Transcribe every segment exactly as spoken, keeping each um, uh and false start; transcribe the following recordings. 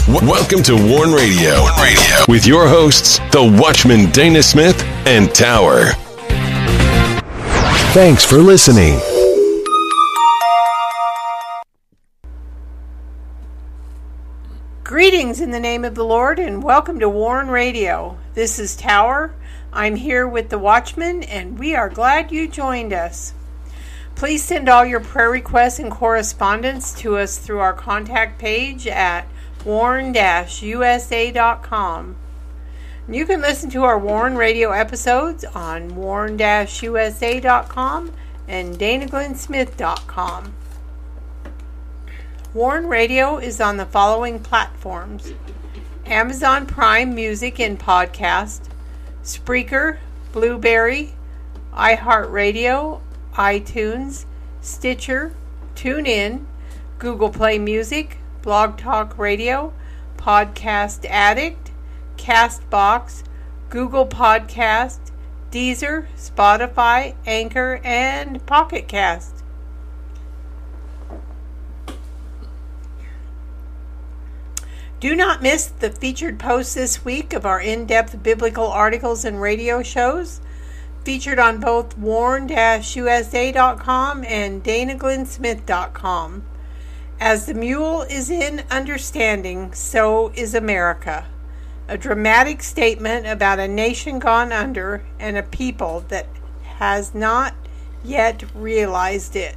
W- welcome to Warn Radio. Warn Radio with your hosts, the Watchman Dana Smith and Tower. Thanks for listening. Greetings in the name of the Lord and welcome to Warn Radio. This is Tower. I'm here with the Watchman and we are glad you joined us. Please send all your prayer requests and correspondence to us through our contact page at warn dash u s a dot com. You can listen to our Warn Radio episodes on warn dash u s a dot com and dana glenn smith dot com. Warn Radio is on the following platforms: Amazon Prime Music and Podcast, Spreaker, Blueberry, iHeartRadio, iTunes, Stitcher, TuneIn, Google Play Music, Blog Talk Radio, Podcast Addict, Castbox, Google Podcast, Deezer, Spotify, Anchor, and Pocket Cast. Do not miss the featured posts this week of our in-depth biblical articles and radio shows, featured on both warn dash u s a dot com and dana glenn smith dot com. As the mule is in understanding, so is America. A dramatic statement about a nation gone under and a people that has not yet realized it.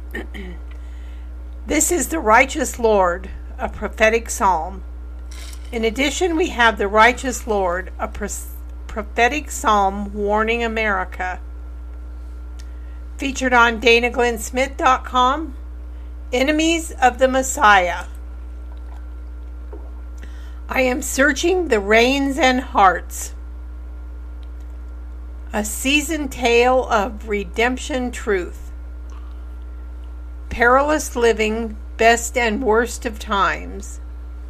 This is the Righteous Lord, a prophetic psalm. In addition, we have the Righteous Lord, a pro- prophetic psalm warning America. Featured on dana glenn smith dot com, Enemies of the Messiah. I am searching the reins and hearts. A seasoned tale of redemption truth. Perilous living, best and worst of times.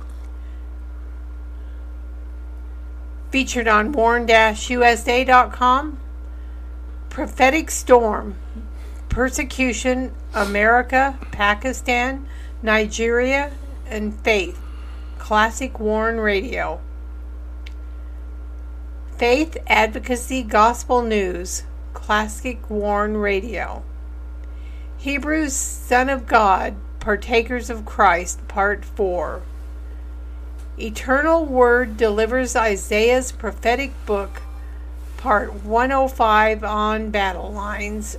Featured on warn dash u s a dot com, Prophetic Storm, Persecution, America, Pakistan, Nigeria, and Faith, Classic Warn Radio. Faith Advocacy Gospel News, Classic Warn Radio. Hebrews, Son of God, Partakers of Christ, Part four. Eternal Word delivers Isaiah's prophetic book, Part one oh five on Battle Lines.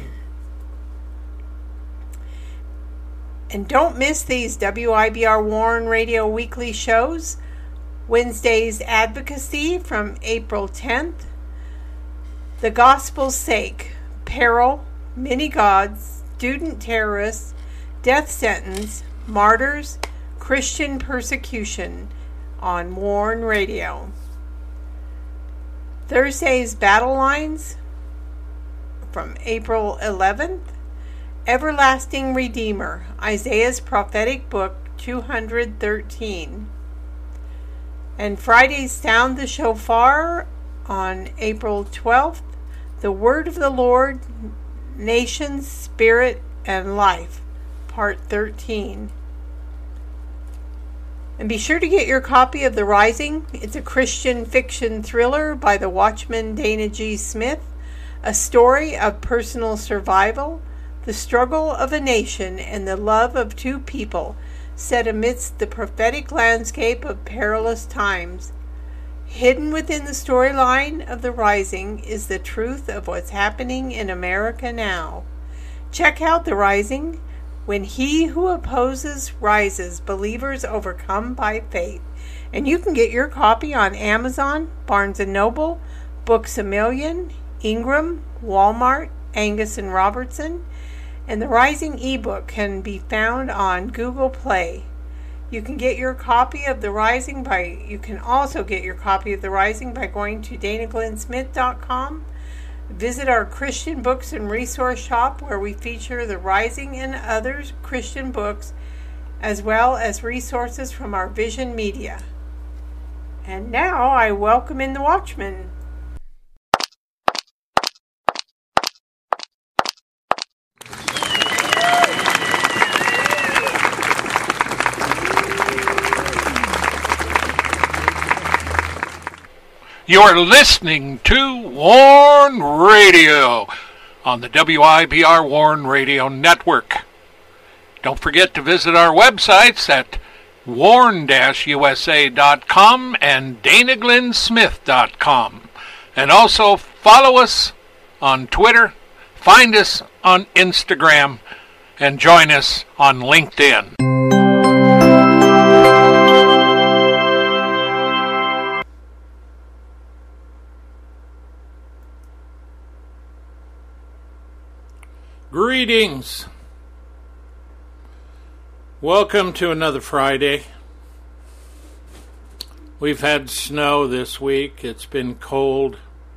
And don't miss these W I B R Warn Radio weekly shows. Wednesday's Advocacy from April tenth. The Gospel's Sake, Peril, Many Gods, Student Terrorists, Death Sentence, Martyrs, Christian Persecution on Warn Radio. Thursday's Battle Lines from April eleventh. Everlasting Redeemer, Isaiah's prophetic book, two hundred thirteen. And Friday's Sound the Shofar on April twelfth. The Word of the Lord, Nations, Spirit, and Life, Part thirteen. And be sure to get your copy of The Rising. It's a Christian fiction thriller by the Watchman Dana G. Smith, a story of personal survival, the struggle of a nation, and the love of two people set amidst the prophetic landscape of perilous times. Hidden within the storyline of The Rising is the truth of what's happening in America now. Check out The Rising. When he who opposes rises, believers overcome by faith. And you can get your copy on Amazon, Barnes and Noble, Books A Million, Ingram, Walmart, Angus and Robertson. And the Rising ebook can be found on Google Play. You can get your copy of The Rising by you can also get your copy of The Rising by going to dana glenn smith dot com. Visit our Christian books and resource shop where we feature The Rising and other Christian books, as well as resources from our Vision Media. And now I welcome in the Watchman. You're listening to Warn Radio on the W I B R Warn Radio Network. Don't forget to visit our websites at warn dash u s a dot com and dana glenn smith dot com. And also follow us on Twitter, find us on Instagram, and join us on LinkedIn. Greetings. Welcome to another Friday. We've had snow this week. It's been cold.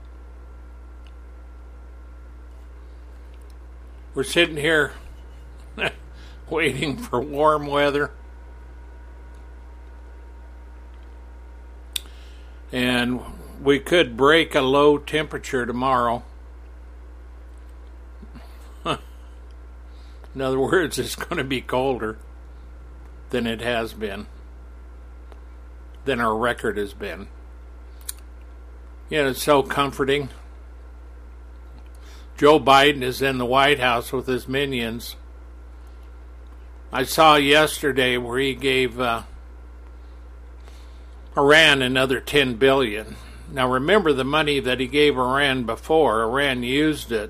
We're sitting here waiting for warm weather. And we could break a low temperature tomorrow. In other words, it's going to be colder than it has been, than our record has been. Yeah, it's so comforting. Joe Biden is in the White House with his minions. I saw yesterday where he gave uh, Iran another ten billion dollars. Now remember the money that he gave Iran before. Iran used it.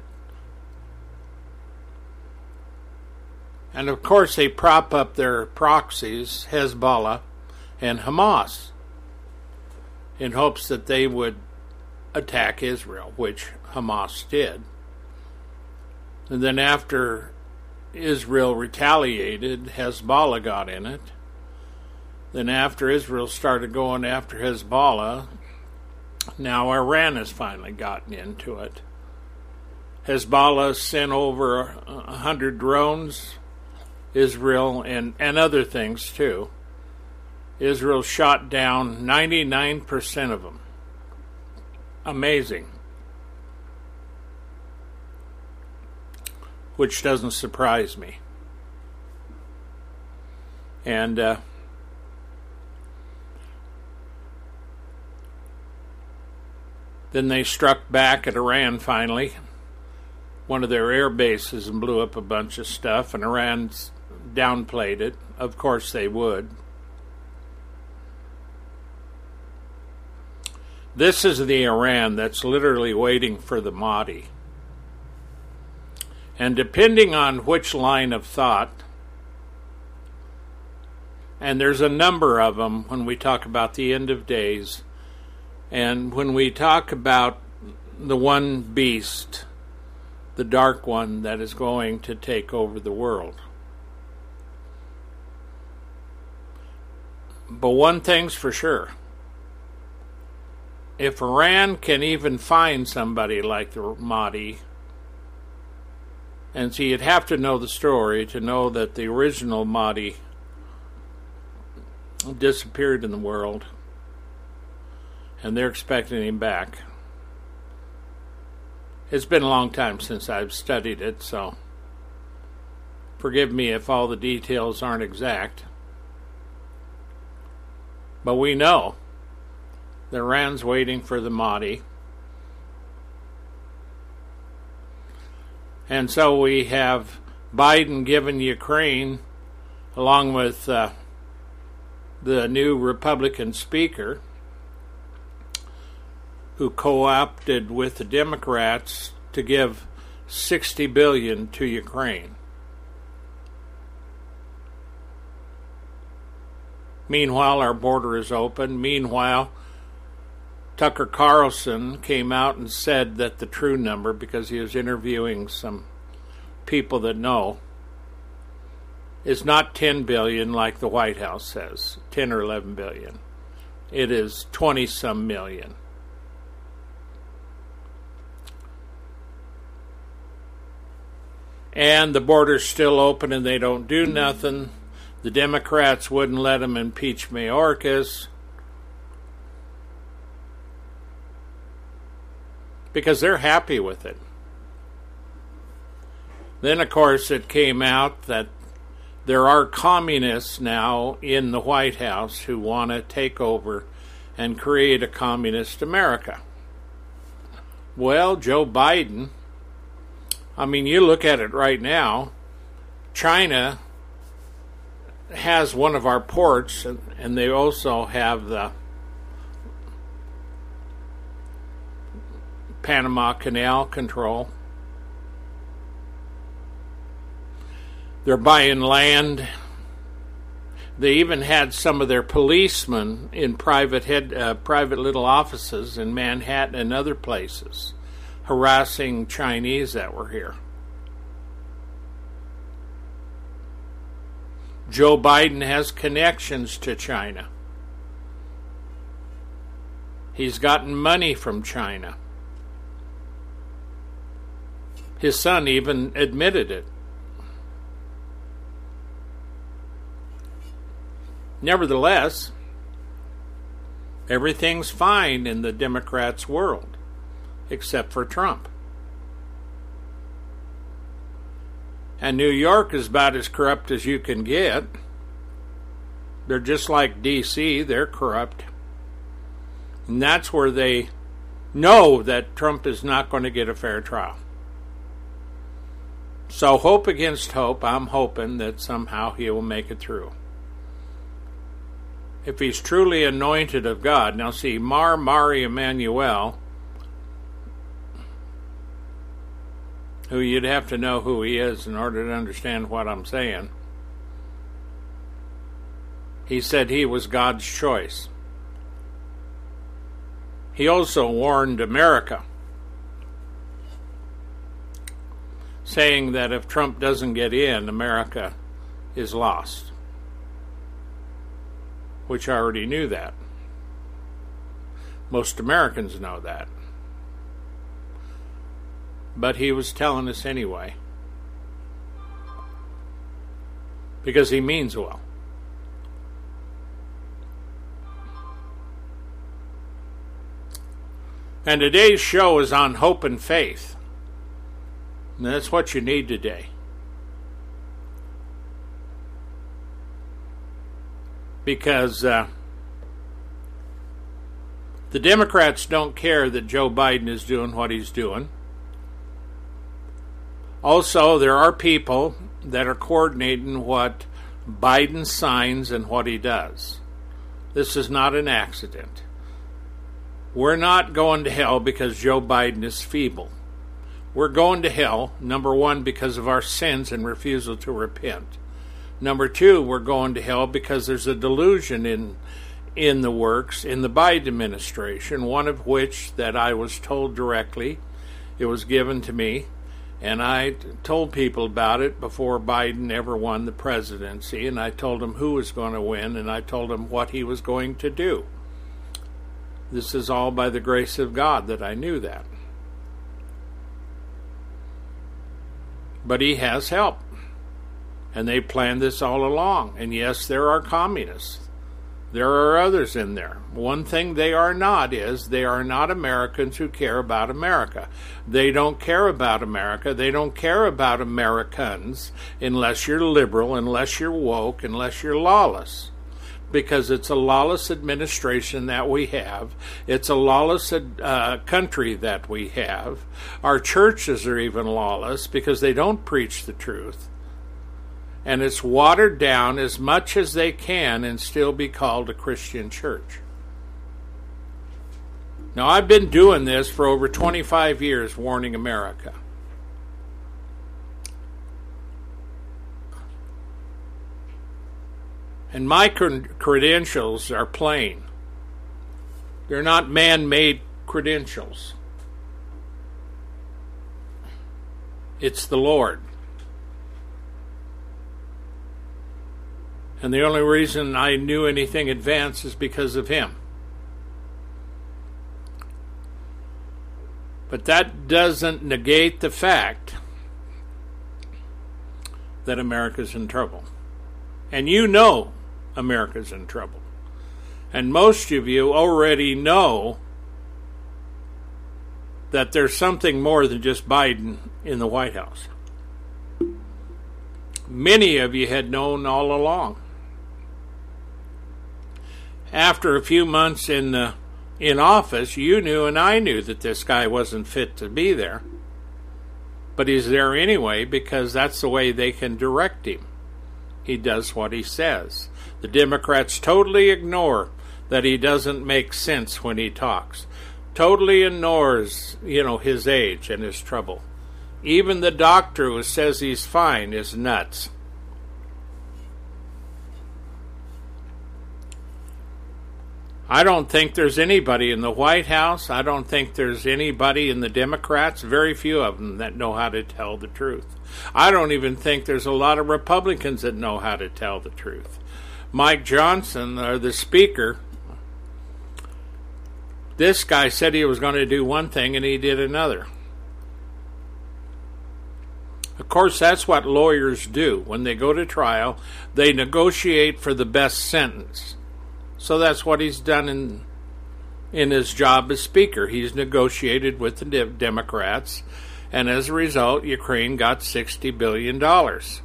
And of course they prop up their proxies, Hezbollah and Hamas, in hopes that they would attack Israel, which Hamas did. And then after Israel retaliated, Hezbollah got in it. Then after Israel started going after Hezbollah, now Iran has finally gotten into it. Hezbollah sent over a hundred drones. Israel and, and other things too. Israel shot down ninety-nine percent of them. Amazing. Which doesn't surprise me. And uh, then they struck back at Iran finally, one of their air bases, and blew up a bunch of stuff, and Iran's downplayed it. Of course they would. This is the Iran that's literally waiting for the Mahdi. And depending on which line of thought, and there's a number of them when we talk about the end of days, and when we talk about the one beast, the dark one that is going to take over the world. But one thing's for sure. If Iran can even find somebody like the Mahdi, and see, you'd have to know the story to know that the original Mahdi disappeared in the world, and they're expecting him back. It's been a long time since I've studied it, so forgive me if all the details aren't exact. But we know that Iran's waiting for the Mahdi. And so we have Biden giving Ukraine, along with uh, the new Republican speaker, who co-opted with the Democrats to give sixty billion dollars to Ukraine. Meanwhile, our border is open. Meanwhile, Tucker Carlson came out and said that the true number, because he was interviewing some people that know, is not ten billion dollars like the White House says, ten or eleven billion dollars. It is twenty some million. And the border's still open and they don't do nothing. The Democrats wouldn't let them impeach Mayorkas because they're happy with it. Then, of course, it came out that there are communists now in the White House who want to take over and create a communist America. Well, Joe Biden, I mean, you look at it right now, China has one of our ports, and, and they also have the Panama Canal control. They're buying land. They even had some of their policemen in private head, uh, private little offices in Manhattan and other places, harassing Chinese that were here. Joe Biden has connections to China. He's gotten money from China. His son even admitted it. Nevertheless, everything's fine in the Democrats' world, except for Trump. And New York is about as corrupt as you can get. They're just like D C, they're corrupt. And that's where they know that Trump is not going to get a fair trial. So hope against hope, I'm hoping that somehow he will make it through. If he's truly anointed of God. Now see, Mar Mari Emanuel, who you'd have to know who he is in order to understand what I'm saying. He said he was God's choice. He also warned America, saying that if Trump doesn't get in, America is lost. Which I already knew that. Most Americans know that. But he was telling us anyway. Because he means well. And today's show is on hope and faith. And that's what you need today. Because uh, the Democrats don't care that Joe Biden is doing what he's doing. Also, there are people that are coordinating what Biden signs and what he does. This is not an accident. We're not going to hell because Joe Biden is feeble. We're going to hell, number one, because of our sins and refusal to repent. Number two, we're going to hell because there's a delusion in in the works in the Biden administration, one of which that I was told directly. It was given to me, and I told people about it before Biden ever won the presidency, and I told him who was going to win, and I told him what he was going to do. This is all by the grace of God that I knew that. But he has help. And they planned this all along. And yes, there are communists. There are others in there. One thing they are not is they are not Americans who care about America. They don't care about America. They don't care about Americans unless you're liberal, unless you're woke, unless you're lawless. Because it's a lawless administration that we have. It's a lawless uh, country that we have. Our churches are even lawless because they don't preach the truth. And it's watered down as much as they can and still be called a Christian church. Now, I've been doing this for over twenty-five years, warning America. And my credentials are plain. They're not man-made credentials. It's the Lord. And the only reason I knew anything advanced is because of him. But that doesn't negate the fact that America's in trouble. And you know America's in trouble. And most of you already know that there's something more than just Biden in the White House. Many of you had known all along. after a few months in the, in office, you knew and I knew that this guy wasn't fit to be there. But he's there anyway because that's the way they can direct him. He does what he says. The Democrats totally ignore that he doesn't make sense when he talks. Totally ignores, you know, his age and his trouble. Even the doctor who says he's fine is nuts. I don't think there's anybody in the White House. I don't think there's anybody in the Democrats, very few of them, that know how to tell the truth. I don't even think there's a lot of Republicans that know how to tell the truth. Mike Johnson, or the Speaker, this guy said he was going to do one thing and he did another. Of course, that's what lawyers do. When they go to trial, they negotiate for the best sentence. So that's what he's done in in his job as Speaker. He's negotiated with the de- Democrats, and as a result, Ukraine got sixty billion dollars.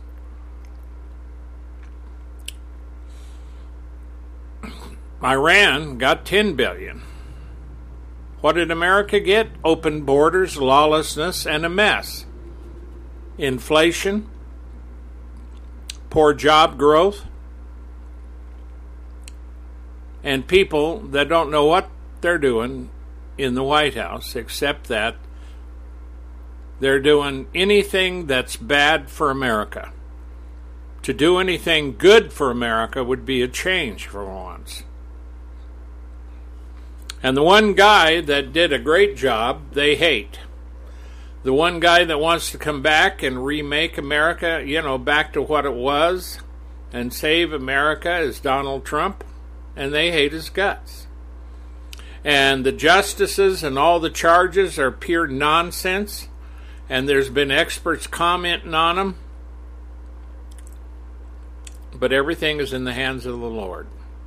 Iran got ten billion dollars. What did America get? Open borders, lawlessness, and a mess. Inflation, poor job growth, and people that don't know what they're doing in the White House, except that they're doing anything that's bad for America. To do anything good for America would be a change for once. And the one guy that did a great job, they hate. The one guy that wants to come back and remake America, you know, back to what it was and save America is Donald Trump. And they hate his guts. And the justices and all the charges are pure nonsense. And there's been experts commenting on them. But everything is in the hands of the Lord.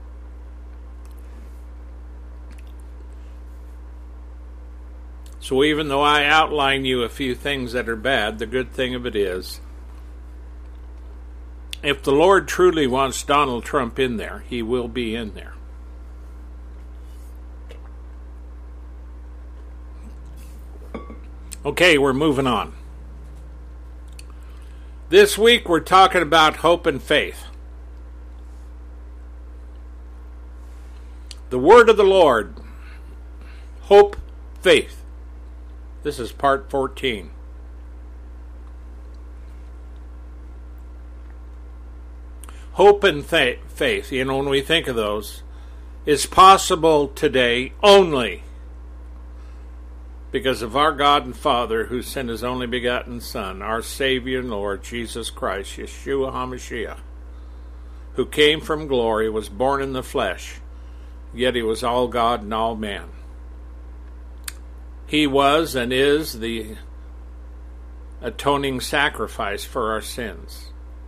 So even though I outline you a few things that are bad, the good thing of it is, if the Lord truly wants Donald Trump in there, he will be in there. Okay, we're moving on. This week we're talking about hope and faith. The word of the Lord. Hope, faith. This is part fourteen. Hope and fa- faith, you know, when we think of those, is possible today only because of our God and Father who sent his only begotten Son, our Savior and Lord, Jesus Christ, Yeshua HaMashiach, who came from glory, was born in the flesh, yet he was all God and all man. He was and is the atoning sacrifice for our sins.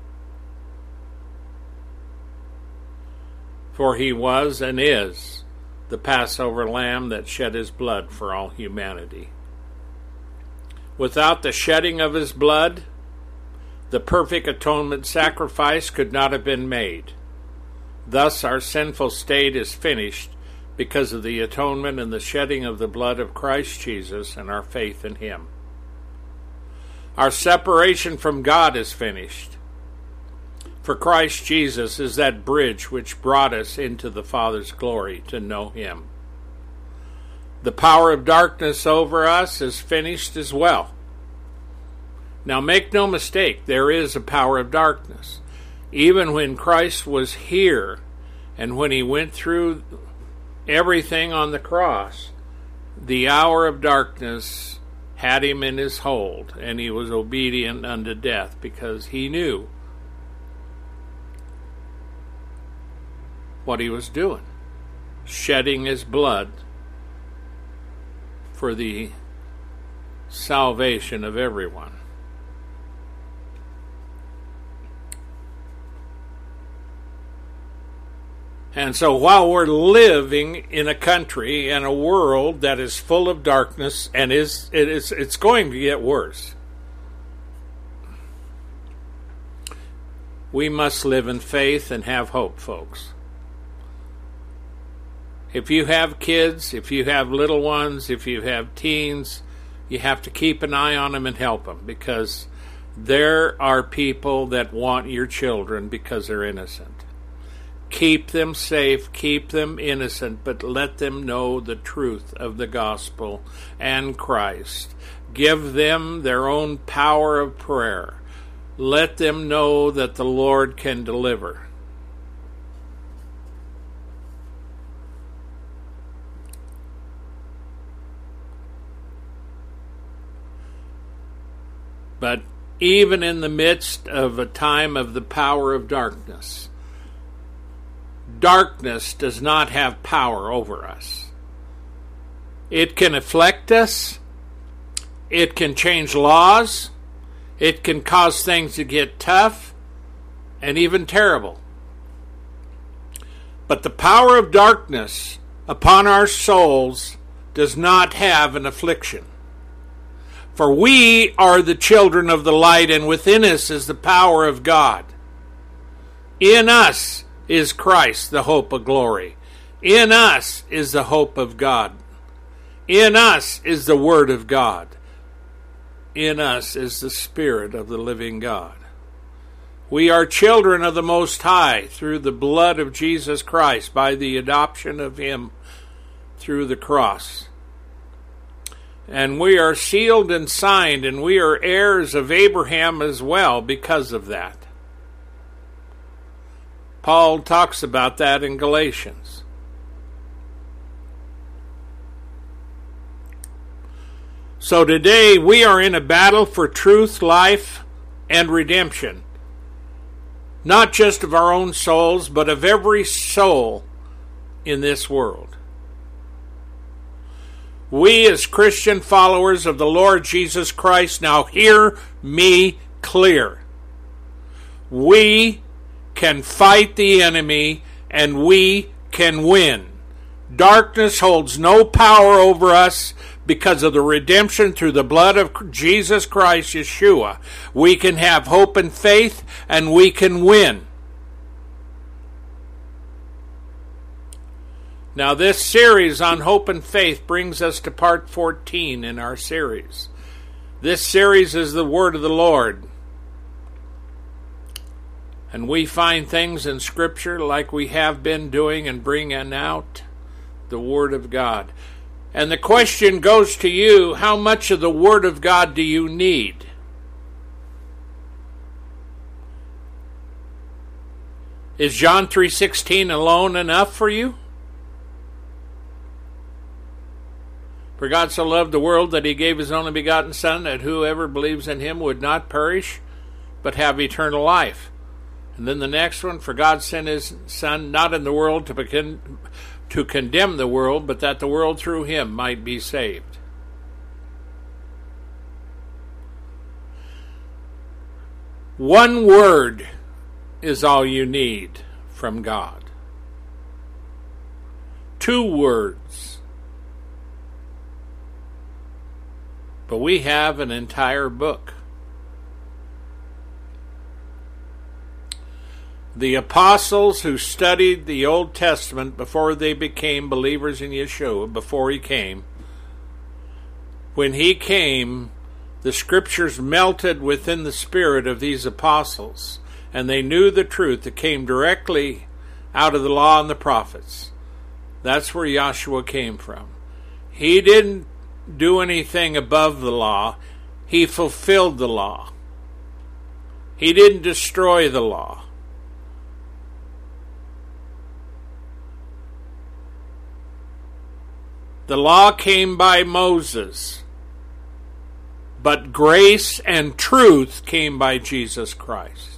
For he was and is the Passover lamb that shed his blood for all humanity. Without the shedding of his blood, the perfect atonement sacrifice could not have been made. Thus our sinful state is finished because of the atonement and the shedding of the blood of Christ Jesus and our faith in him. Our separation from God is finished. For Christ Jesus is that bridge which brought us into the Father's glory to know him. The power of darkness over us is finished as well. Now make no mistake, there is a power of darkness. Even when Christ was here and when he went through everything on the cross, the hour of darkness had him in his hold, and he was obedient unto death because he knew what he was doing, shedding his blood for the salvation of everyone. And so while we're living in a country and a world that is full of darkness, and is it is it's going to get worse, we must live in faith and have hope, folks. If you have kids, if you have little ones, if you have teens, you have to keep an eye on them and help them, because there are people that want your children because they're innocent. Keep them safe, keep them innocent, but let them know the truth of the gospel and Christ. Give them their own power of prayer. Let them know that the Lord can deliver. But even in the midst of a time of the power of darkness, darkness does not have power over us. It can afflict us. It can change laws. It can cause things to get tough and even terrible. But the power of darkness upon our souls does not have an affliction. For we are the children of the light, and within us is the power of God. In us is Christ, the hope of glory. In us is the hope of God. In us is the Word of God. In us is the Spirit of the living God. We are children of the Most High through the blood of Jesus Christ, by the adoption of Him through the cross. And we are sealed and signed, and we are heirs of Abraham as well because of that. Paul talks about that in Galatians. So today we are in a battle for truth, life, and redemption. Not just of our own souls, but of every soul in this world. We as Christian followers of the Lord Jesus Christ, now hear me clear. We can fight the enemy and we can win. Darkness holds no power over us because of the redemption through the blood of Jesus Christ, Yeshua. We can have hope and faith and we can win. Now, this series on hope and faith brings us to part fourteen in our series. This series is the Word of the Lord. And we find things in Scripture like we have been doing and bringing out the Word of God. And the question goes to you, how much of the Word of God do you need? Is John three sixteen alone enough for you? For God so loved the world that He gave His only begotten Son, that whoever believes in Him would not perish, but have eternal life. And then the next one, for God sent His Son not in the world to, begin, to condemn the world, but that the world through Him might be saved. One word is all you need from God. Two words. But we have an entire book. The apostles who studied the Old Testament before they became believers in Yeshua, before He came, when He came, the Scriptures melted within the spirit of these apostles, and they knew the truth that came directly out of the law and the prophets. That's where Yeshua came from. He didn't do anything above the law. He fulfilled the law. He didn't destroy the law. The law came by Moses, but grace and truth came by Jesus Christ.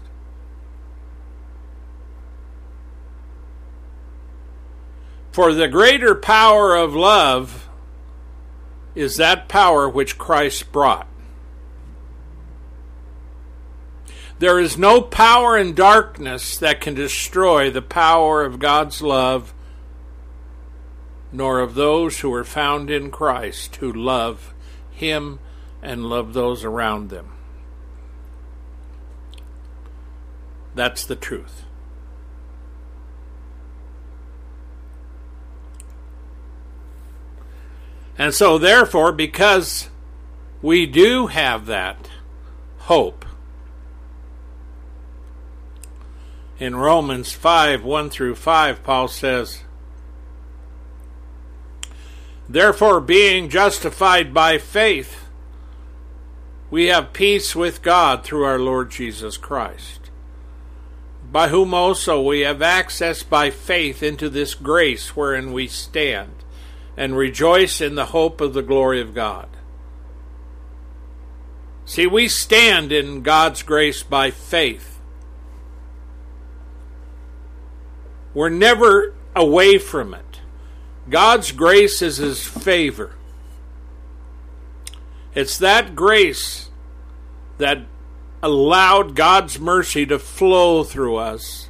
For the greater power of love is that power which Christ brought. There is no power in darkness that can destroy the power of God's love, nor of those who are found in Christ, who love Him and love those around them. That's the truth. And so therefore, because we do have that hope, in Romans five, one through five, Paul says, therefore, being justified by faith, we have peace with God through our Lord Jesus Christ, by whom also we have access by faith into this grace wherein we stand, and rejoice in the hope of the glory of God. See, we stand in God's grace by faith. We're never away from it. God's grace is His favor. It's that grace that allowed God's mercy to flow through us.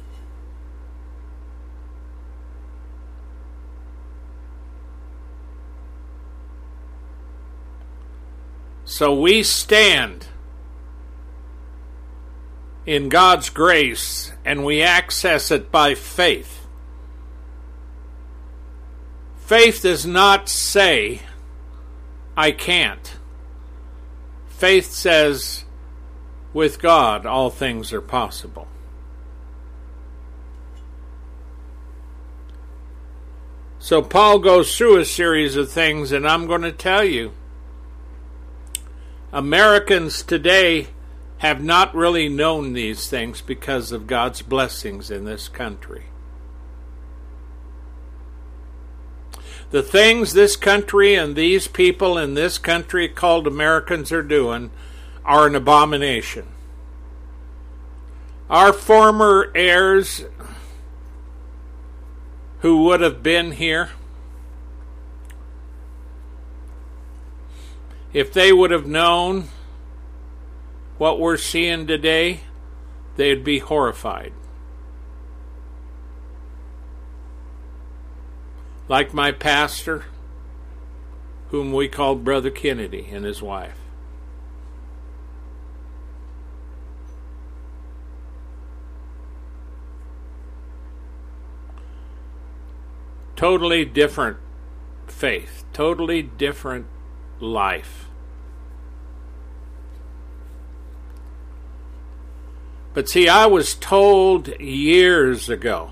So we stand in God's grace, and we access it by faith. Faith does not say, I can't. Faith says, with God, all things are possible. So Paul goes through a series of things, and I'm going to tell you, Americans today have not really known these things because of God's blessings in this country. The things this country and these people in this country called Americans are doing are an abomination. Our former heirs who would have been here, if they would have known what we're seeing today, they'd be horrified. Like my pastor, whom we called Brother Kennedy, and his wife. Totally different faith, totally different life. But see, I was told years ago,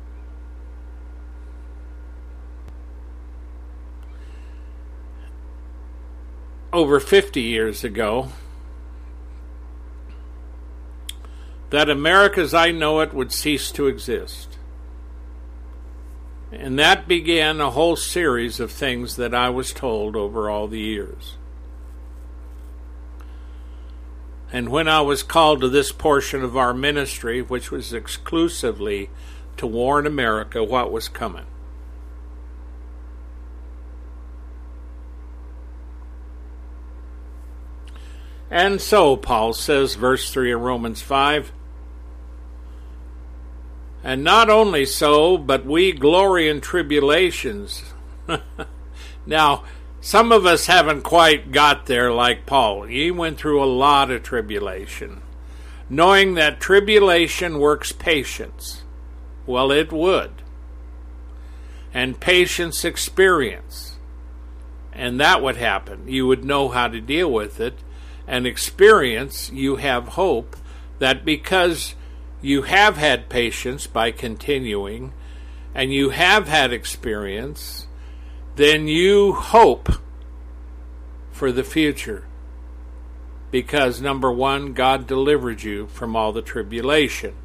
over fifty years ago, that America as I know it would cease to exist. And that began a whole series of things that I was told over all the years. And when I was called to this portion of our ministry, which was exclusively to warn America what was coming, and so, Paul says, verse three of Romans five, and not only so, but we glory in tribulations. Now, some of us haven't quite got there like Paul. He went through a lot of tribulation, knowing that tribulation works patience. Well, it would. And patience experience. And that would happen. You would know how to deal with it. And experience, you have hope that because you have had patience by continuing, and you have had experience, then you hope for the future. Because, number one, God delivered you from all the tribulation.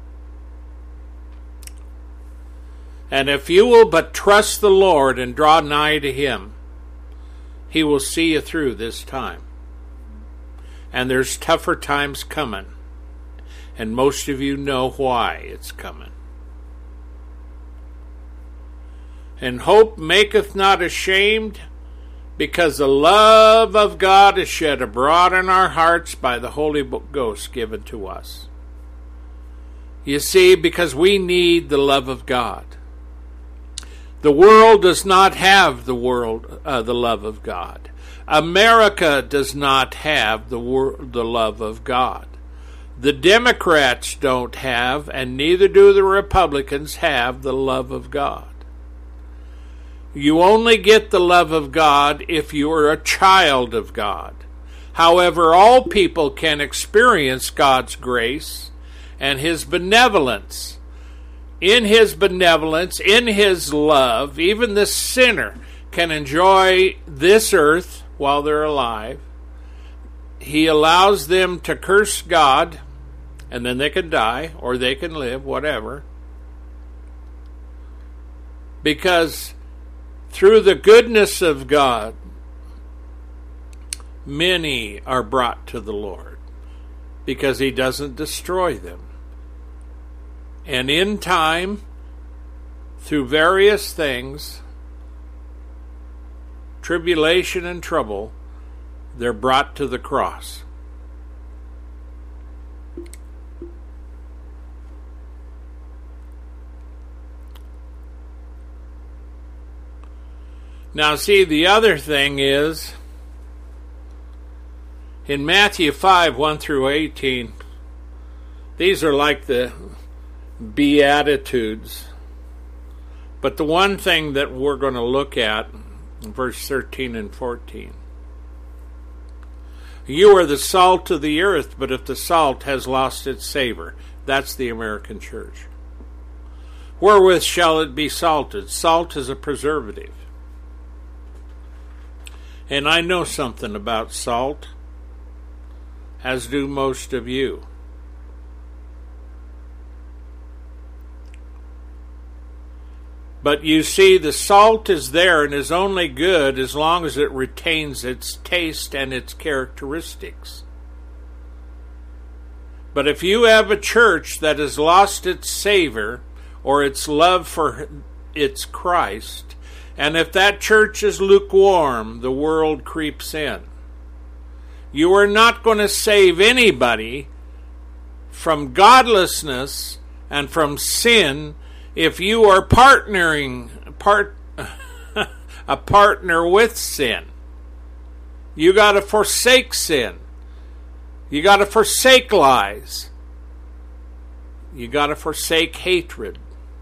And if you will but trust the Lord and draw nigh to Him, He will see you through this time. And there's tougher times coming. And most of you know why it's coming. And hope maketh not ashamed, because the love of God is shed abroad in our hearts by the Holy Ghost given to us. You see, because we need the love of God. The world does not have the world, uh, the love of God. America does not have the wor- the love of God. The Democrats don't have, and neither do the Republicans have, the love of God. You only get the love of God if you are a child of God. However, all people can experience God's grace and His benevolence. In His benevolence, in His love, even the sinner can enjoy this earth while they're alive. He allows them to curse God, and then they can die, or they can live, whatever. Because through the goodness of God, many are brought to the Lord, because He doesn't destroy them. And in time, through various things, tribulation and trouble, they're brought to the cross. Now, see, the other thing is, in Matthew five, one through eighteen, these are like the Beatitudes. But the one thing that we're going to look at, in verse thirteen and fourteen, you are the salt of the earth, but if the salt has lost its savor, that's the American church. Wherewith shall it be salted? Salt is a preservative. And I know something about salt, as do most of you. But you see, the salt is there and is only good as long as it retains its taste and its characteristics. But if you have a church that has lost its savor or its love for its Christ, and if that church is lukewarm, the world creeps in. You are not going to save anybody from godlessness and from sin if you are partnering part a partner with sin. You got to forsake sin. You got to forsake lies. You got to forsake hatred.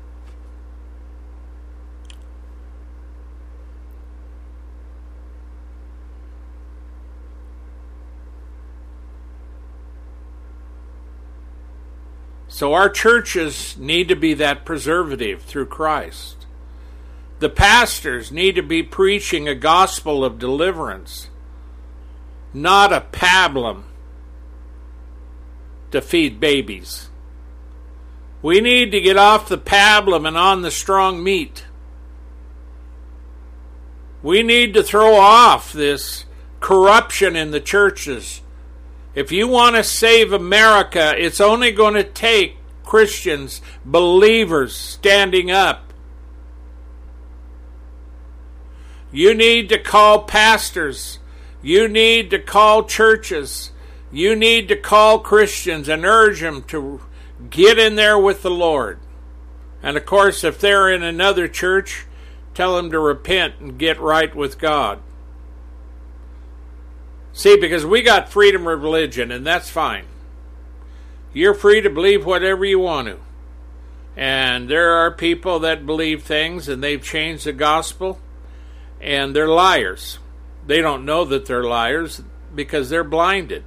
So our churches need to be that preservative through Christ. The pastors need to be preaching a gospel of deliverance, not a pablum to feed babies. We need to get off the pablum and on the strong meat. We need to throw off this corruption in the churches. If you want to save America, it's only going to take Christians, believers, standing up. You need to call pastors. You need to call churches. You need to call Christians and urge them to get in there with the Lord. And of course, if they're in another church, tell them to repent and get right with God. See, because we got freedom of religion, and that's fine. You're free to believe whatever you want to. And there are people that believe things, and they've changed the gospel, and they're liars. They don't know that they're liars because they're blinded.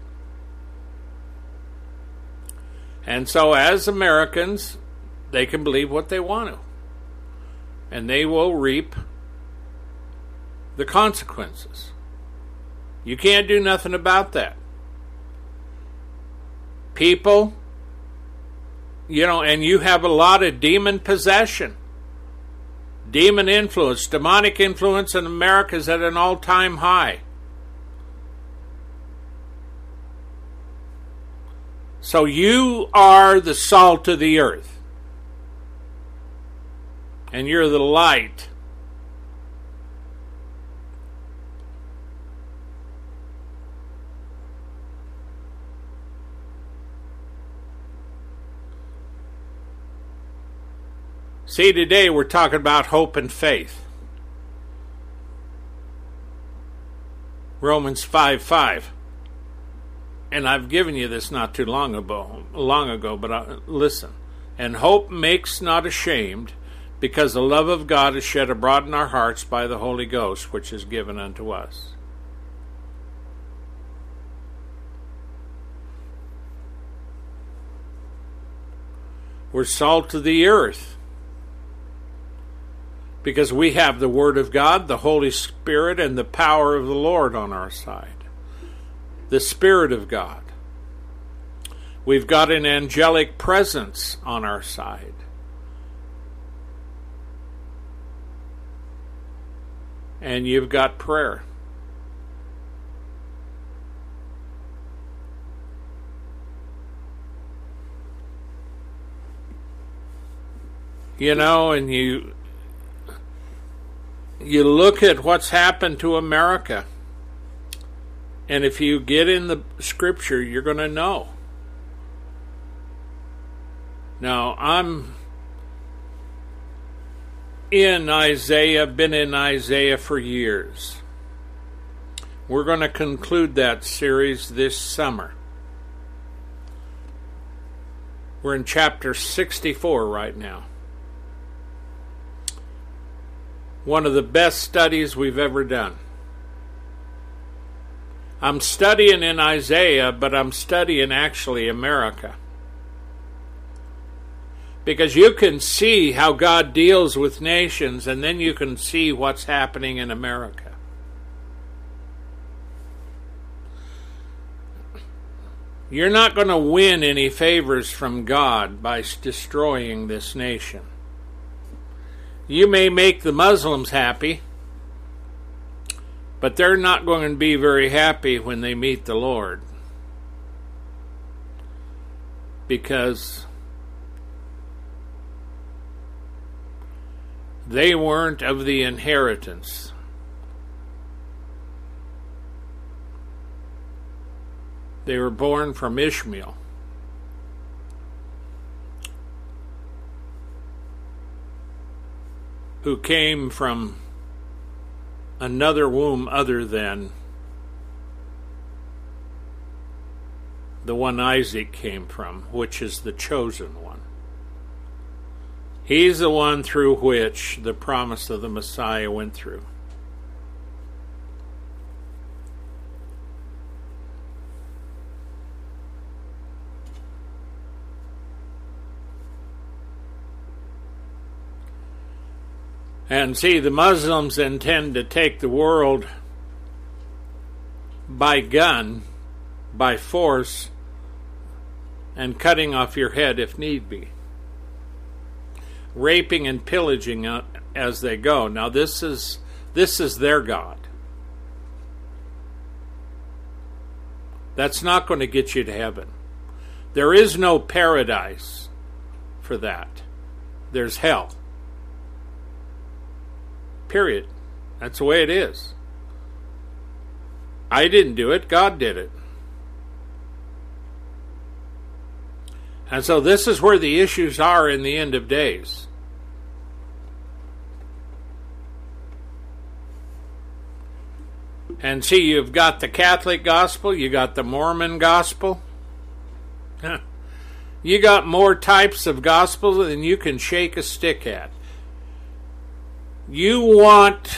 And so as Americans, they can believe what they want to. And they will reap the consequences. You can't do nothing about that. People, you know, and you have a lot of demon possession, demon influence, demonic influence in America is at an all-time high. So you are the salt of the earth. And you're the light. See, today we're talking about hope and faith. Romans five five. And I've given you this not too long ago, long ago but uh, listen. And hope makes not ashamed, because the love of God is shed abroad in our hearts by the Holy Ghost, which is given unto us. We're salt of the earth because we have the Word of God, the Holy Spirit, and the power of the Lord on our side. The Spirit of God. We've got an angelic presence on our side. And you've got prayer. You know, and you you look at what's happened to America, and if you get in the Scripture, you're going to know. Now, I'm in Isaiah, been in Isaiah for years. We're going to conclude that series this summer. We're in chapter sixty-four right now. One of the best studies we've ever done. I'm studying in Isaiah, but I'm studying actually America. Because you can see how God deals with nations, and then you can see what's happening in America. You're not going to win any favors from God by destroying this nation. You may make the Muslims happy, but they're not going to be very happy when they meet the Lord. Because they weren't of the inheritance. They were born from Ishmael. Who came from another womb other than the one Isaac came from, which is the chosen one. He's the one through which the promise of the Messiah went through. And see, the Muslims intend to take the world by gun, by force, and cutting off your head if need be. Raping and pillaging as they go. Now this is this is their God. That's not going to get you to heaven. There is no paradise for that. There's hell. Period. That's the way it is. I didn't do it. God did it. And so this is where the issues are in the end of days. And see, you've got the Catholic gospel, you got the Mormon gospel. You got more types of gospel than you can shake a stick at. You want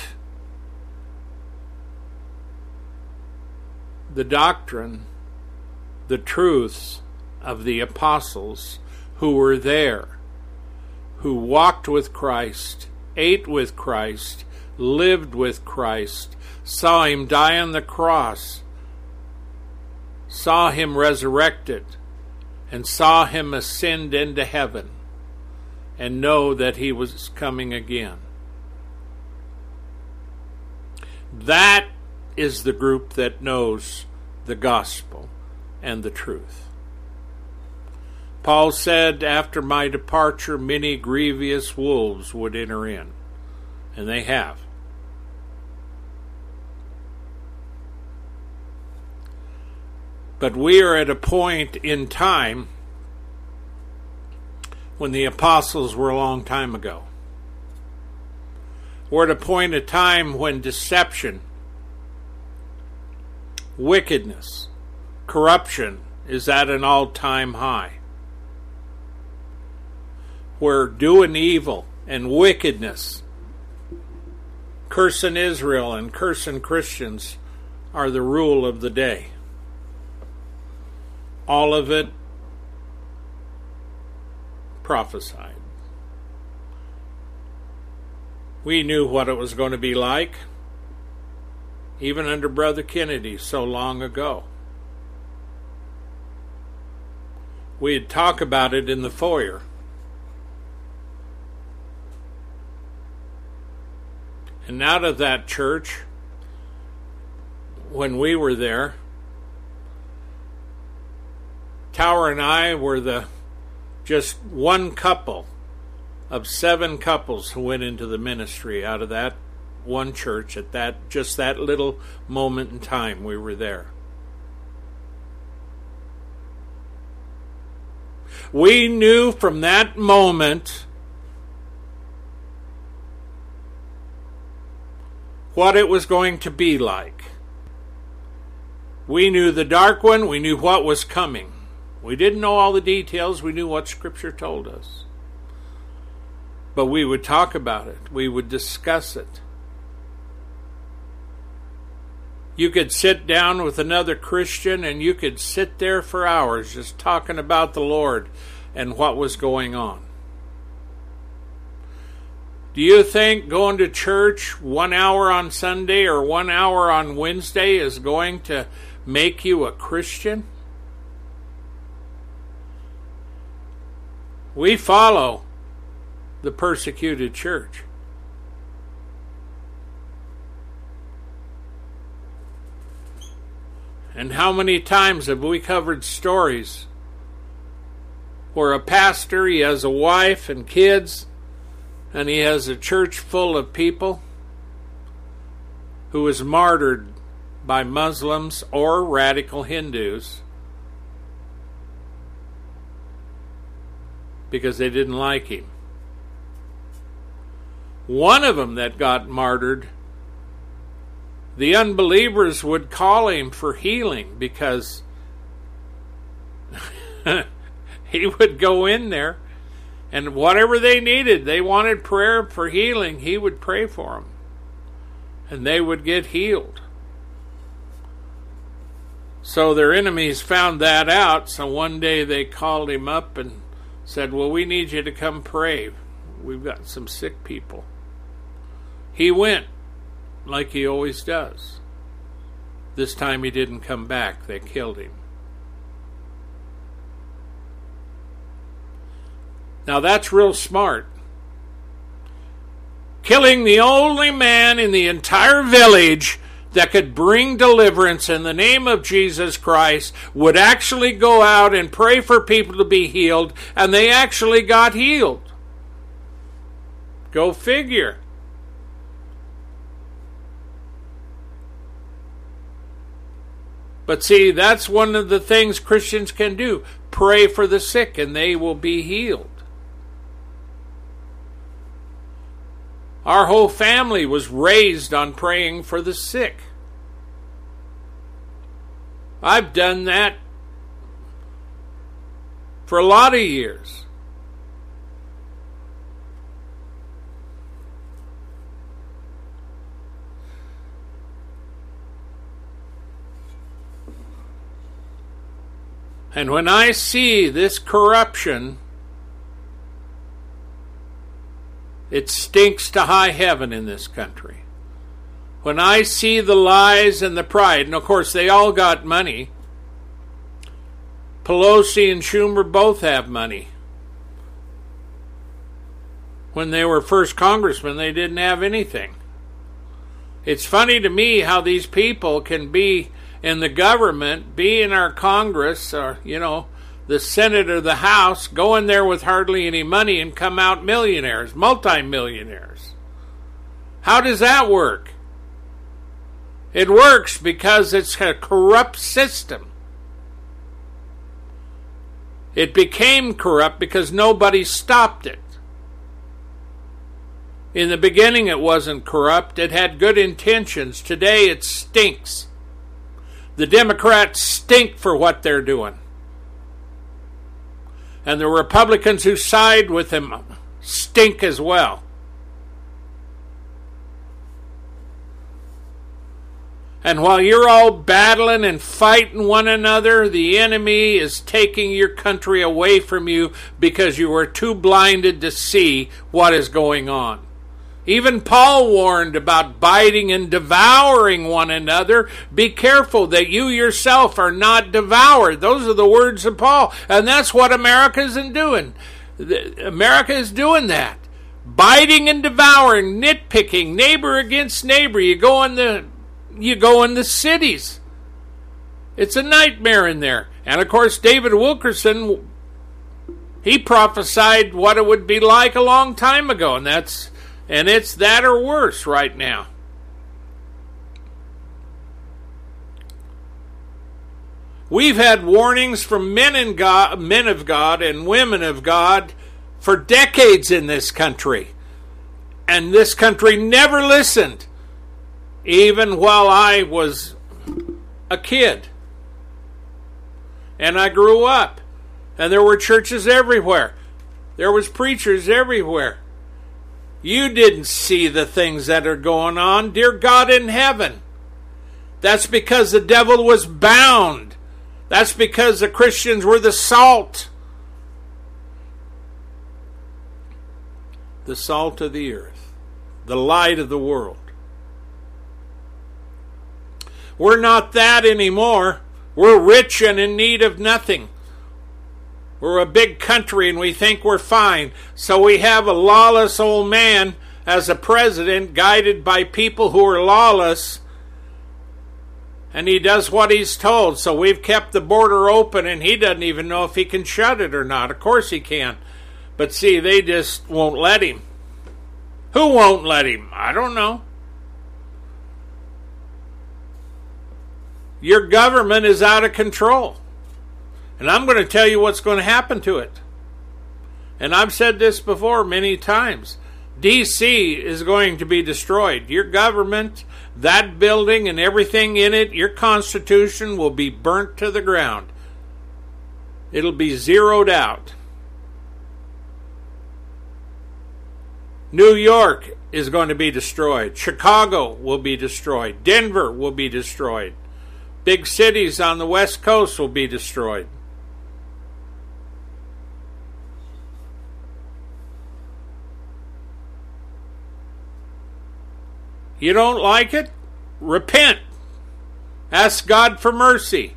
the doctrine, the truths of the apostles who were there, who walked with Christ, ate with Christ, lived with Christ, saw him die on the cross, saw him resurrected, and saw him ascend into heaven, and know that he was coming again. That is the group that knows the gospel and the truth. Paul said, after my departure, many grievous wolves would enter in. And they have. But we are at a point in time when the apostles were a long time ago. We're at a point of time when deception, wickedness, corruption is at an all-time high. Where doing evil and wickedness. Cursing Israel and cursing Christians are the rule of the day. All of it prophesied. We knew what it was going to be like, even under Brother Kennedy so long ago. We'd talk about it in the foyer. And out of that church, when we were there, Tower and I were the just one couple of seven couples who went into the ministry out of that one church at that just that little moment in time we were there. We knew from that moment what it was going to be like. We knew the dark one, we knew what was coming. We didn't know all the details, we knew what Scripture told us. But we would talk about it, we would discuss it. You could sit down with another Christian and you could sit there for hours just talking about the Lord and what was going on. Do you think going to church one hour on Sunday or one hour on Wednesday is going to make you a Christian? We follow the persecuted church. And how many times have we covered stories where a pastor, he has a wife and kids, and he has a church full of people who was martyred by Muslims or radical Hindus because they didn't like him. One of them that got martyred, the unbelievers would call him for healing because he would go in there and whatever they needed, they wanted prayer for healing, he would pray for them. And they would get healed. So their enemies found that out, so one day they called him up and said, well, we need you to come pray. We've got some sick people. He went, like he always does. This time he didn't come back. They killed him. Now that's real smart. Killing the only man in the entire village that could bring deliverance in the name of Jesus Christ would actually go out and pray for people to be healed, and they actually got healed. Go figure. But see, that's one of the things Christians can do. Pray for the sick and they will be healed. Our whole family was raised on praying for the sick. I've done that for a lot of years. And when I see this corruption, it stinks to high heaven in this country. When I see the lies and the pride, and of course they all got money. Pelosi and Schumer both have money. When they were first congressmen, they didn't have anything. It's funny to me how these people can be in the government, be in our Congress, or, you know, the Senate or the House, go in there with hardly any money and come out millionaires, multimillionaires. How does that work? It works because it's a corrupt system. It became corrupt because nobody stopped it. In the beginning it wasn't corrupt. It had good intentions. Today it stinks. The Democrats stink for what they're doing. And the Republicans who side with them stink as well. And while you're all battling and fighting one another, the enemy is taking your country away from you because you were too blinded to see what is going on. Even Paul warned about biting and devouring one another. Be careful that you yourself are not devoured. Those are the words of Paul. And that's what America is doing. America is doing that. Biting and devouring, nitpicking, neighbor against neighbor. You go in the You go in the cities. It's a nightmare in there. And of course, David Wilkerson, he prophesied what it would be like a long time ago, and that's and it's that or worse right now. We've had warnings from men and God, men of God and women of God for decades in this country, and this country never listened. Even while I was a kid. And I grew up. And there were churches everywhere. There was preachers everywhere. You didn't see the things that are going on, dear God in heaven. That's because the devil was bound. That's because the Christians were the salt. The salt of the earth. The light of the world. We're not that anymore. We're rich and in need of nothing. We're a big country and we think we're fine. So we have a lawless old man as a president, guided by people who are lawless. And he does what he's told. So we've kept the border open and he doesn't even know if he can shut it or not. Of course he can. But see, they just won't let him. Who won't let him? I don't know. Your government is out of control. And I'm going to tell you what's going to happen to it. And I've said this before many times. D C is going to be destroyed. Your government, that building and everything in it, your Constitution will be burnt to the ground. It'll be zeroed out. New York is going to be destroyed. Chicago will be destroyed. Denver will be destroyed. Big cities on the West Coast will be destroyed. You don't like it? Repent. Ask God for mercy.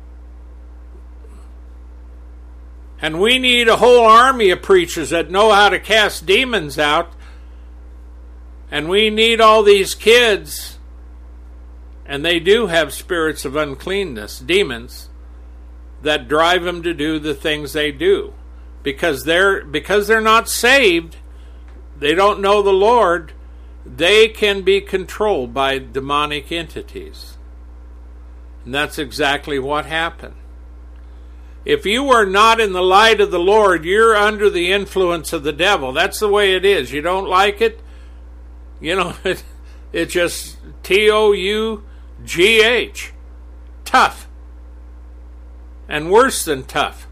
And we need a whole army of preachers that know how to cast demons out. And we need all these kids. And they do have spirits of uncleanness, demons, that drive them to do the things they do. Because they're because they're not saved, they don't know the Lord, they can be controlled by demonic entities. And that's exactly what happened. If you are not in the light of the Lord, you're under the influence of the devil. That's the way it is. You don't like it? You know, it, it just T O U G H. Tough. And worse than tough.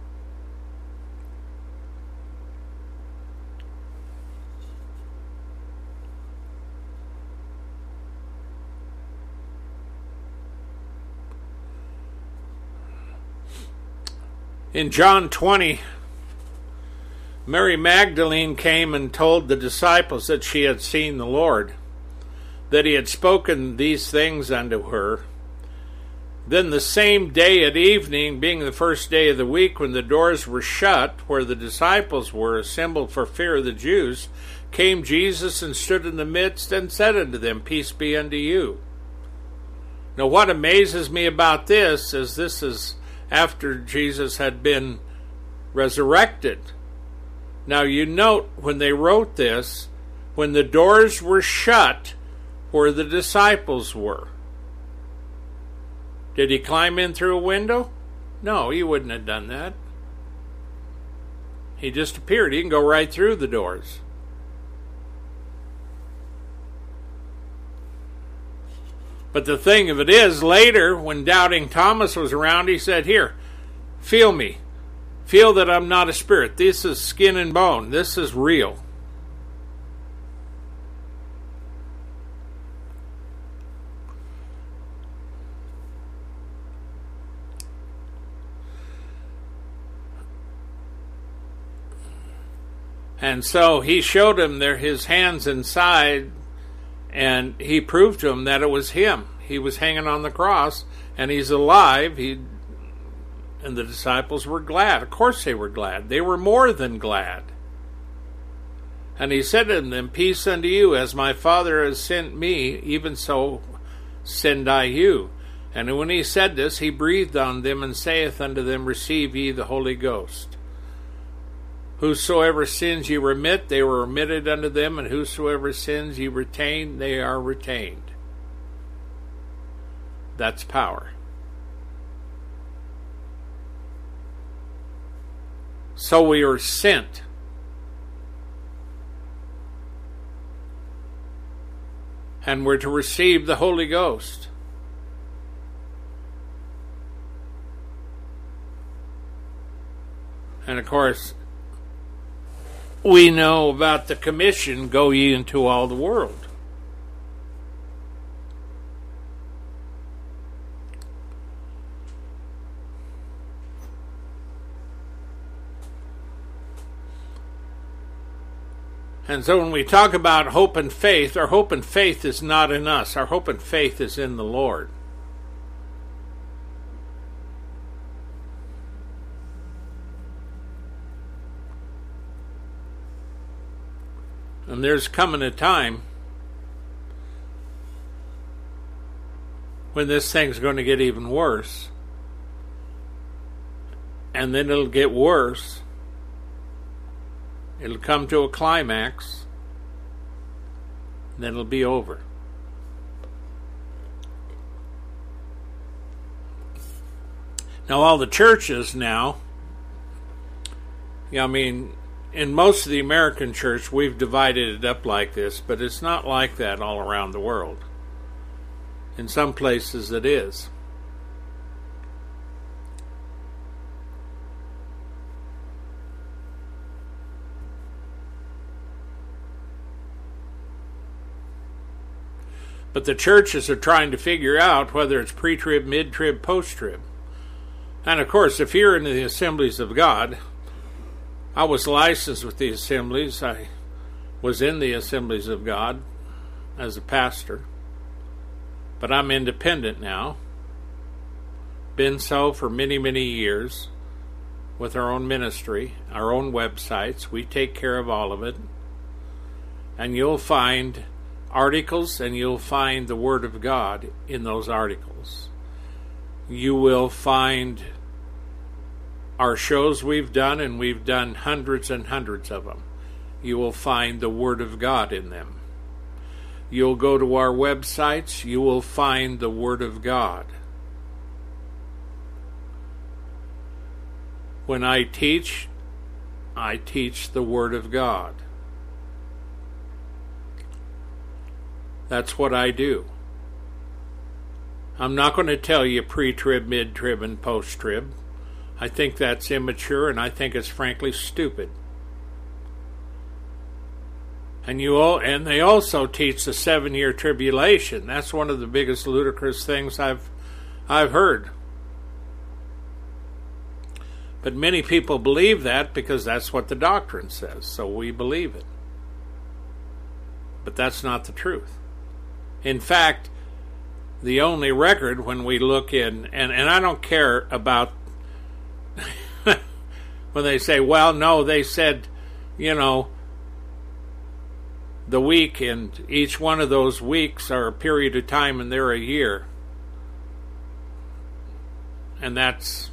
In John twenty, Mary Magdalene came and told the disciples that she had seen the Lord, that he had spoken these things unto her. Then the same day at evening, being the first day of the week, when the doors were shut, where the disciples were assembled for fear of the Jews, came Jesus and stood in the midst and said unto them, Peace be unto you. Now what amazes me about this is this is after Jesus had been resurrected. Now you note when they wrote this, when the doors were shut where the disciples were. Did he climb in through a window? No, he wouldn't have done that. He just appeared. He can go right through the doors. But the thing of it is, later, when Doubting Thomas was around, he said, Here, feel me. feel that I'm not a spirit. This is skin and bone. This is real. And so he showed him there his hands inside, and he proved to him that it was him. He was hanging on the cross, and he's alive. He and the disciples were glad. Of course they were glad. They were more than glad. And he said to them, "Peace unto you, as my Father has sent me, even so send I you." And when he said this, he breathed on them, and saith unto them, "Receive ye the Holy Ghost. Whosoever sins ye remit, they were remitted unto them, and whosoever sins ye retain, they are retained." That's power. So we are sent. And we're to receive the Holy Ghost. And of course, we know about the commission, go ye into all the world. And so when we talk about hope and faith, our hope and faith is not in us. Our hope and faith is in the Lord. And there's coming a time when this thing's going to get even worse. And then it'll get worse. It'll come to a climax. And then it'll be over. Now all the churches now, I mean, in most of the American church, we've divided it up like this, but it's not like that all around the world. In some places it is. But the churches are trying to figure out whether it's pre-trib, mid-trib, post-trib. And of course, if you're in the Assemblies of God, I was licensed with the Assemblies. I was in the Assemblies of God as a pastor. But I'm independent now. Been so for many, many years with our own ministry, our own websites. We take care of all of it. And you'll find articles, and you'll find the Word of God in those articles. You will find our shows we've done, and we've done hundreds and hundreds of them. You will find the Word of God in them. You'll go to our websites, you will find the Word of God. When I teach, I teach the Word of God. That's what I do. I'm not going to tell you pre-trib, mid-trib, and post-trib. I think that's immature, and I think it's frankly stupid. And you all, and they also teach the seven-year tribulation. That's one of the biggest ludicrous things I've I've heard. But many people believe that because that's what the doctrine says, so we believe it. But that's not the truth. In fact, the only record when we look in, and, and I don't care about when they say, well, no, they said, you know, the week, and each one of those weeks are a period of time, and they're a year. And that's,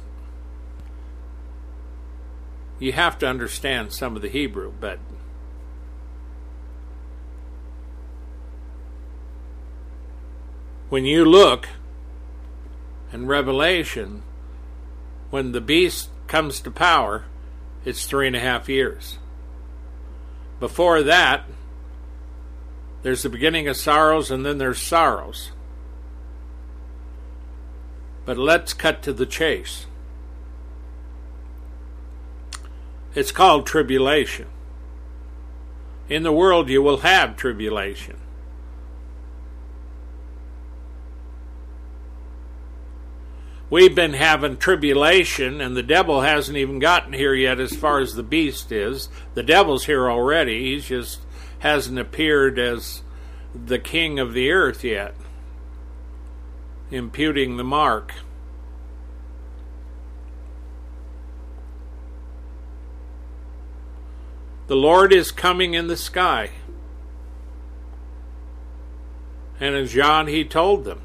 you have to understand some of the Hebrew, but when you look in Revelation, when the beast comes to power, it's three and a half years. Before that, there's the beginning of sorrows, and then there's sorrows. But let's cut to the chase. It's called tribulation. In the world you will have tribulation. We've been having tribulation, and the devil hasn't even gotten here yet as far as the beast is. The devil's here already. He just hasn't appeared as the king of the earth yet, imputing the mark. The Lord is coming in the sky. And in John he told them,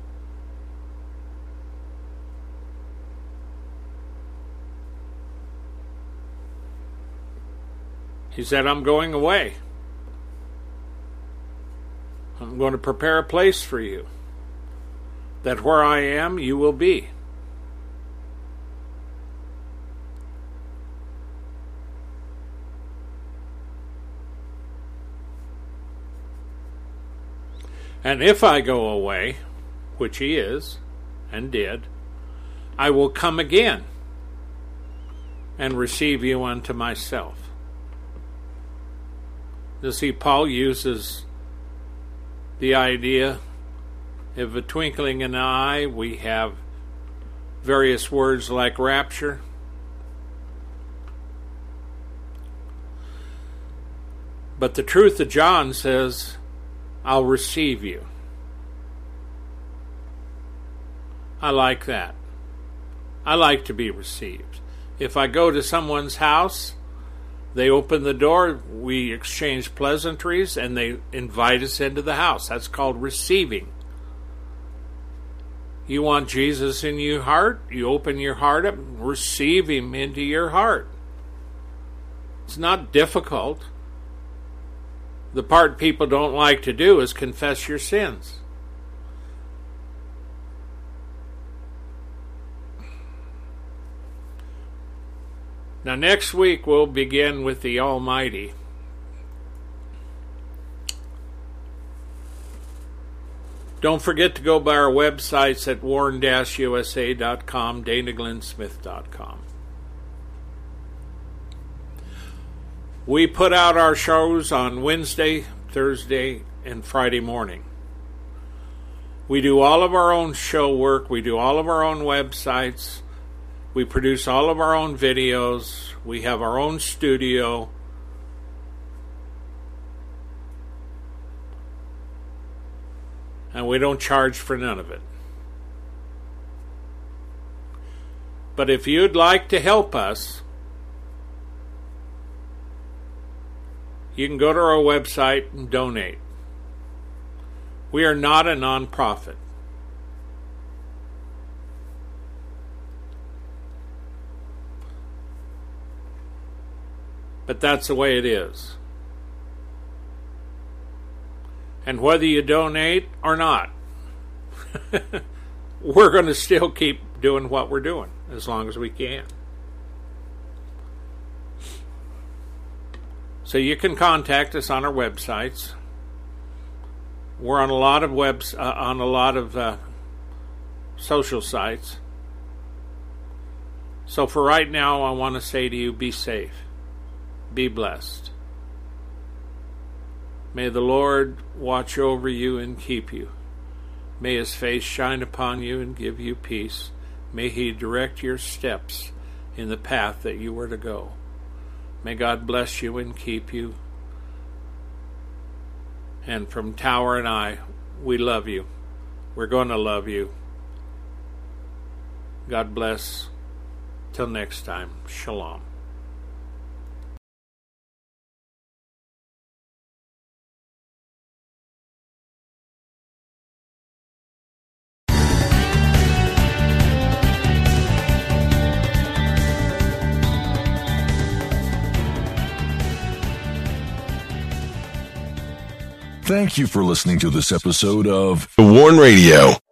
he said, I'm going away. I'm going to prepare a place for you, that where I am, you will be. And if I go away, which he is, and did, I will come again and receive you unto myself. You see, Paul uses the idea of a twinkling in an eye. We have various words like rapture. But the truth of John says, I'll receive you. I like that. I like to be received. If I go to someone's house, they open the door, we exchange pleasantries, and they invite us into the house. That's called receiving. You want Jesus in your heart? You open your heart up, receive him into your heart. It's not difficult. The part people don't like to do is confess your sins. Now, next week we'll begin with the Almighty. Don't forget to go by our websites at warren dash u s a dot com, dana glenn smith dot com. We put out our shows on Wednesday, Thursday, and Friday morning. We do all of our own show work. We do all of our own websites. We produce all of our own videos. We have our own studio. And we don't charge for none of it. But if you'd like to help us, you can go to our website and donate. We are not a nonprofit. But that's the way it is. And whether you donate or not, we're going to still keep doing what we're doing as long as we can. So you can contact us on our websites. We're on a lot of webs uh, on a lot of uh, social sites. So for right now, I want to say to you, be safe. Be blessed. May the Lord watch over you and keep you. May his face shine upon you and give you peace. May he direct your steps in the path that you were to go. May God bless you and keep you. And from Tower and I, we love you. We're going to love you. God bless. Till next time, shalom. Thank you for listening to this episode of The Warn Radio.